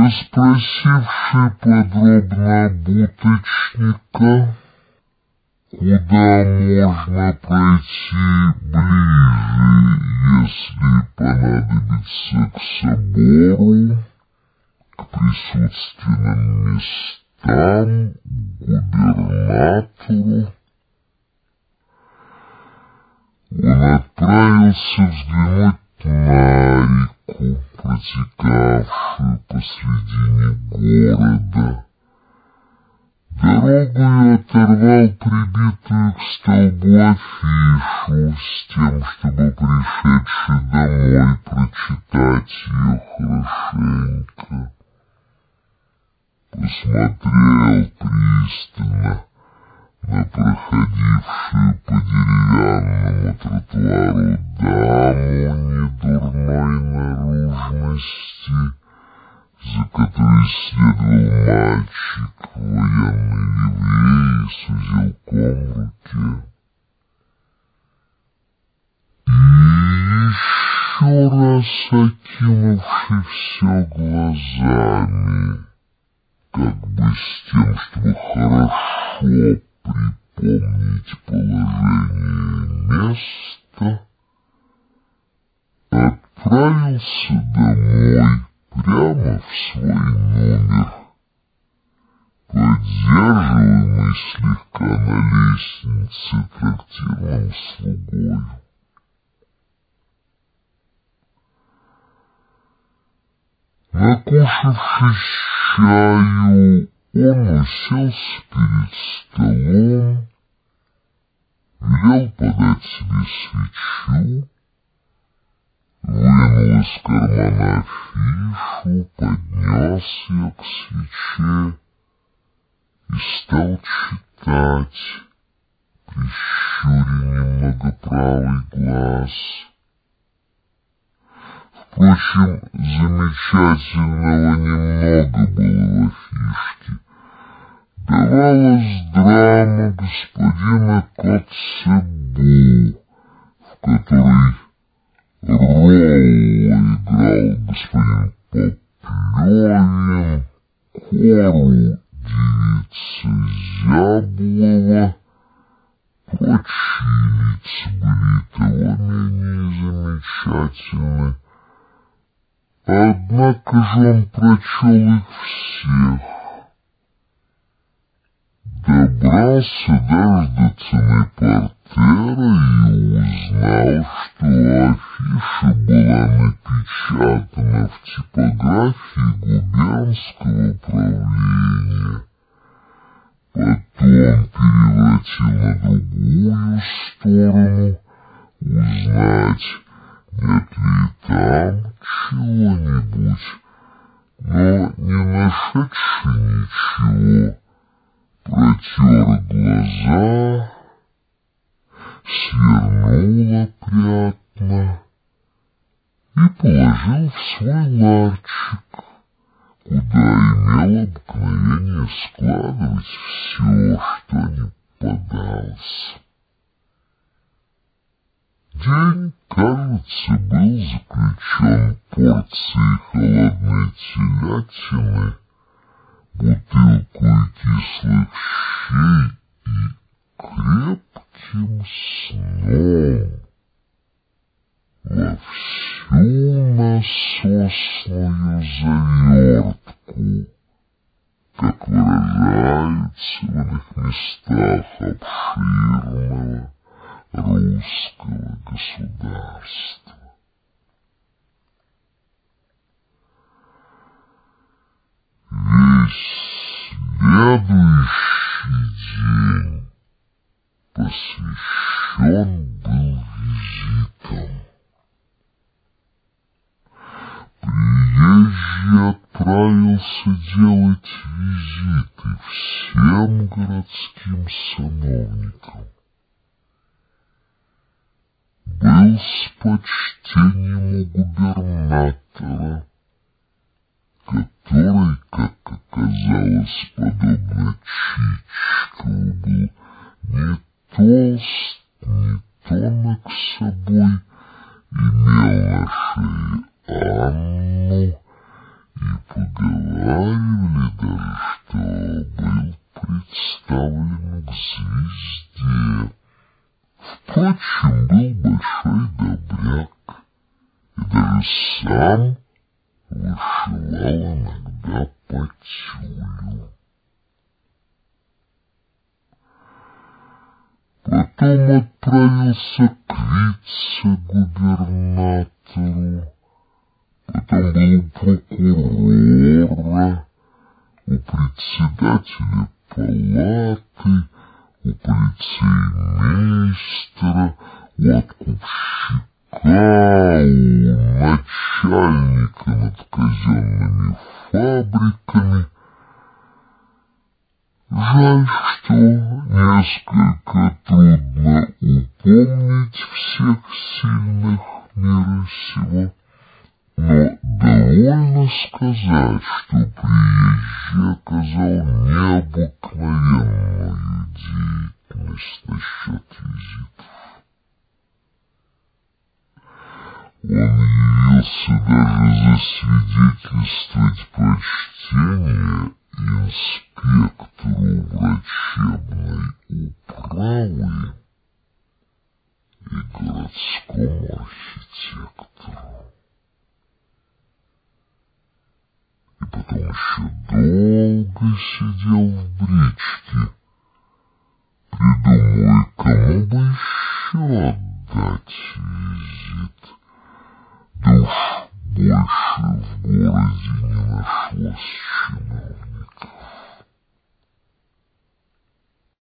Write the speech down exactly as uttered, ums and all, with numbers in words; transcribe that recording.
Расспросивший подробно будочника, куда можно пройти ближе, если понадобится к собору, к присутственным местам, к губернатору, он отправился взглянуть на реку, протекавшую посредине города. Дорогою оторвал прибитую к столбу афишу с тем, чтобы пришедший домой прочитать ее хорошенько. Посмотрел пристально на проходившую по деревянному тротуару даму недурной наружности, за которой следовал мальчик в военной ливреи с узелком в руке. И еще раз окинувший все глазами, как бы с тем, чтобы хорошо припомнить положение места, отправился домой прямо в свой номер, поддерживаемый слегка на лестнице трактирным слугою. Накушавшись чаю, он уселся перед столом, велел подать себе свечу, вынул из кармана афишу, поднес ее к свече и стал читать, прищуря немного правый глаз. Впрочем, замечательного немного было в афишке. Давалась драма господина Коцебу, в которой роль играл господин Поплевин, Кору девица Зяблова, прочие лица были того менее замечательны. Однако же он прочел их всех, добрался даже до цены портера и узнал, что афиша была напечатана в типографии губернского управления. Потом перевратил на другую сторону, узнать, нет ли там чего-нибудь, но, не нашедши ничего, протер глаза, свернул опрятно и положил в свой ларчик, куда имел обыкновение складывать все, что не подался. День, кажется, был заключен порцией холодной телятины, бутылкой кислых щей и крепким сном во всю насосную завертку, как выражаются в иных местах обширного русского государства. Весь следующий день посвящен был визитам. Приезжий отправился делать визиты всем городским сановникам. Был с почтением у губернатора, который, как оказалось, подобно Чичкову, был не толст, не тонок собой, имел на шее Анну и, поговаривали, к звезде. Впрочем, был большой добряк и даже сам вышивал иногда по тюлю. Потом отправился к вице-губернатору, потом был у прокурора, у председателя палаты, у полицеймейстера, у откупщика, у начальника над казенными фабриками. Жаль, что несколько трудно упомнить всех сильных мира сего, но довольно сказать, что приезжий оказал необыкновенную деятельность насчет визитов. Он явился даже засвидетельствовать почтение инспектору врачебной управы и городскому архитектору. И потом еще долго сидел в бричке, придумывая,